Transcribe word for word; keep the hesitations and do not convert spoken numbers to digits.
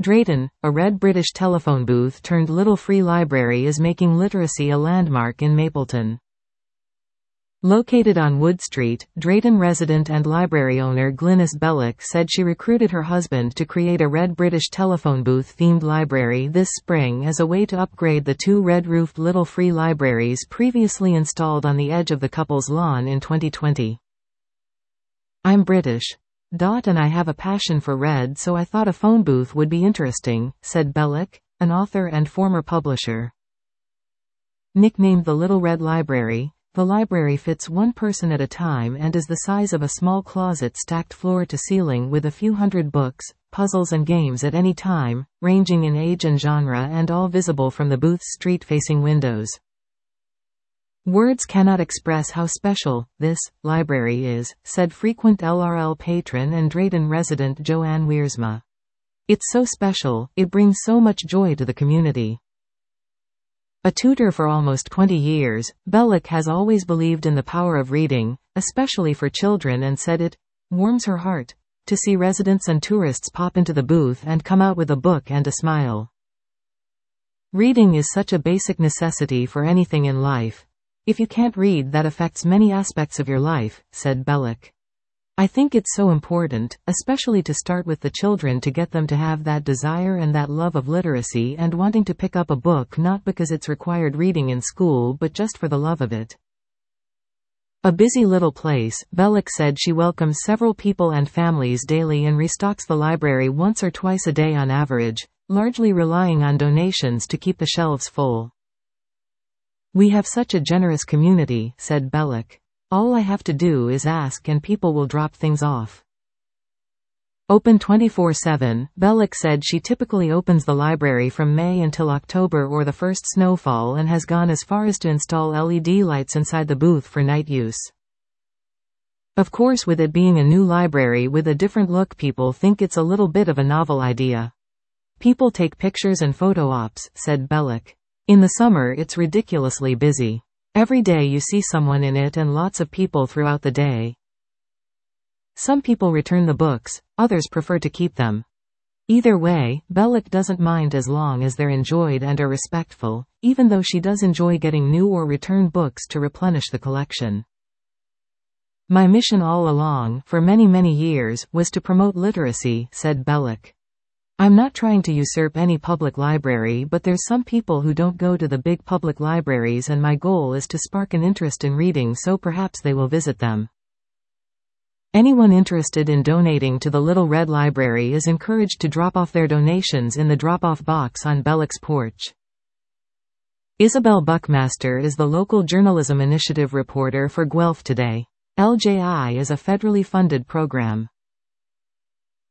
Drayton, a red British telephone booth turned little free library is making literacy a landmark in Mapleton. Located on Wood Street, Drayton resident and library owner Glynis Belloc said she recruited her husband to create a red British telephone booth-themed library this spring as a way to upgrade the two red-roofed little free libraries previously installed on the edge of the couple's lawn in twenty twenty. "I'm British. Dot and I have a passion for red, so I thought a phone booth would be interesting," said Belloc, an author and former publisher. Nicknamed the Little Red Library, the library fits one person at a time and is the size of a small closet stacked floor to ceiling with a few hundred books, puzzles and games at any time, ranging in age and genre and all visible from the booth's street-facing windows. "Words cannot express how special this library is," said frequent L R L patron and Drayton resident Joanne Wiersma. "It's so special, it brings so much joy to the community." A tutor for almost twenty years, Belloc has always believed in the power of reading, especially for children, and said it warms her heart to see residents and tourists pop into the booth and come out with a book and a smile. "Reading is such a basic necessity for anything in life. If you can't read, that affects many aspects of your life," said Belloc. "I think it's so important, especially to start with the children, to get them to have that desire and that love of literacy and wanting to pick up a book not because it's required reading in school but just for the love of it." A busy little place, Belloc said she welcomes several people and families daily and restocks the library once or twice a day on average, largely relying on donations to keep the shelves full. "We have such a generous community," said Belloc. "All I have to do is ask and people will drop things off." Open twenty-four seven, Belloc said she typically opens the library from May until October or the first snowfall and has gone as far as to install L E D lights inside the booth for night use. "Of course, with it being a new library with a different look, people think it's a little bit of a novel idea. People take pictures and photo ops," said Belloc. "In the summer it's ridiculously busy. Every day you see someone in it and lots of people throughout the day. Some people return the books, others prefer to keep them. Either way, Belloc doesn't mind as long as they're enjoyed and are respectful, even though she does enjoy getting new or returned books to replenish the collection. "My mission all along, for many many years, was to promote literacy," said Belloc. "I'm not trying to usurp any public library, but there's some people who don't go to the big public libraries and my goal is to spark an interest in reading, so perhaps they will visit them." Anyone interested in donating to the Little Red Library is encouraged to drop off their donations in the drop-off box on Belloc's porch. Isabel Buckmaster is the local journalism initiative reporter for Guelph Today. L J I is a federally funded program.